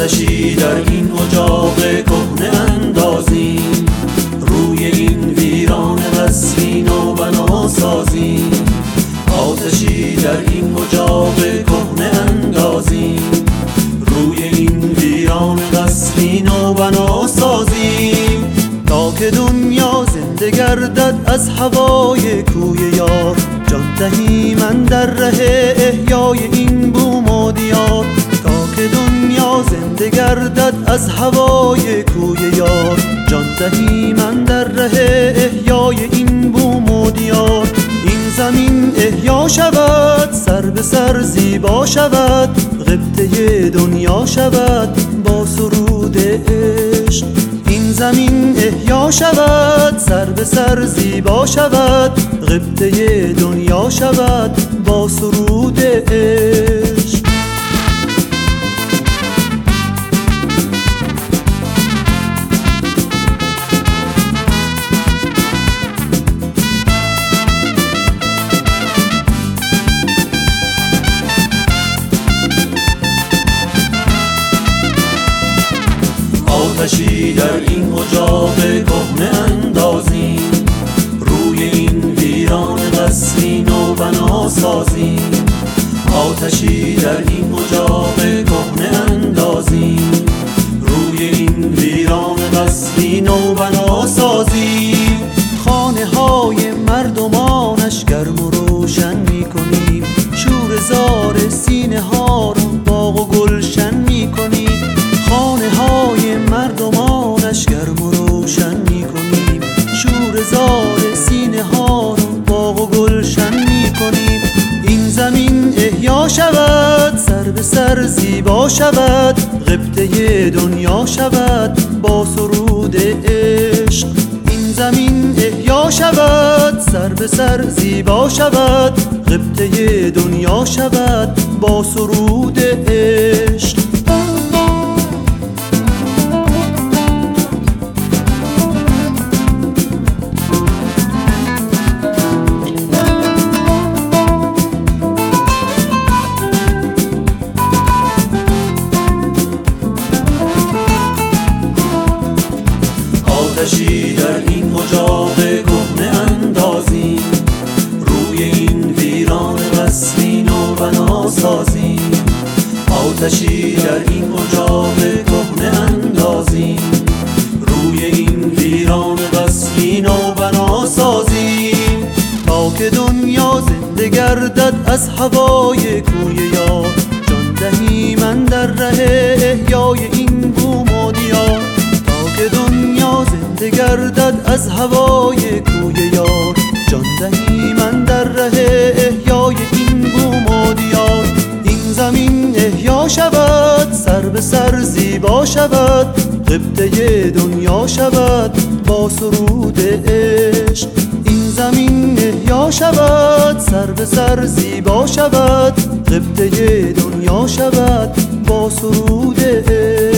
آتشی در این اجاق کهنه اندازیم، روی این ویران قصری نو بنا سازیم. آتشی در این اجاق کهنه اندازیم، روی این ویران قصری نو بنا سازیم. تا که دنیا زنده گردد از هوای کوی یار، جان دهیم اندر ره احیای این بوم و دیار. تا که دنیا زنده گردد از هوای کوی یار، جان دهیم اندر ره احیای این بوم و دیار. این زمین احیا شود، سر به سر زیبا شود، غبطه دنیا شود با سرود عشق. این زمین احیا شود، سر به سر زیبا شود، غبطه دنیا شود با سرود عشق. آتشی در این اجاق کهنه اندازیم، روی این ویران قصری نو بنا سازیم. آتشی در این اجاق کهنه اندازیم، روی این ویران قصری نو بنا سازیم. خانه های مردمانش گرم و روشن می کنیم، شور زار سینه ها رو باغ و گلشن می کنیم. خانه های مردمانش گرم و روشن می کنیم، شور زار سینه ها رو باغ و گلشن می کنیم. این زمین احیا شود، سر به سر زیبا شود، غبطه دنیا شود با سرود عشق. این زمین احیا شود، سر به سر زیبا شود، غبطه دنیا شود با سرود عشق. آتشی در این اجاق کهنه اندازیم، روی این ویران قصری نو بنا سازیم. آتشی در این اجاق کهنه اندازیم، روی این ویران قصری نو بنا سازیم. تا که دنیا زنده گردد از هوای کوی یار، جان دهیم اندر ره احیای این بوم و دیار. که دنیا زنده گردد از هوای کوی یار، جان دهیم اندر ره احیای این بوم و دیار. این زمین احیا شود، سر به سر زیبا شود، غبطه دنیا شود با سرود عشق. این زمین احیا شود، سر به سر زیبا شود، غبطه دنیا شود با سرود عشق.